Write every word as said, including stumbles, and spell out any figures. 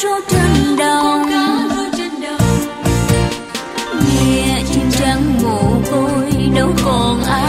ru trên đồng, nghe chim trắng mồ côi đâu còn ai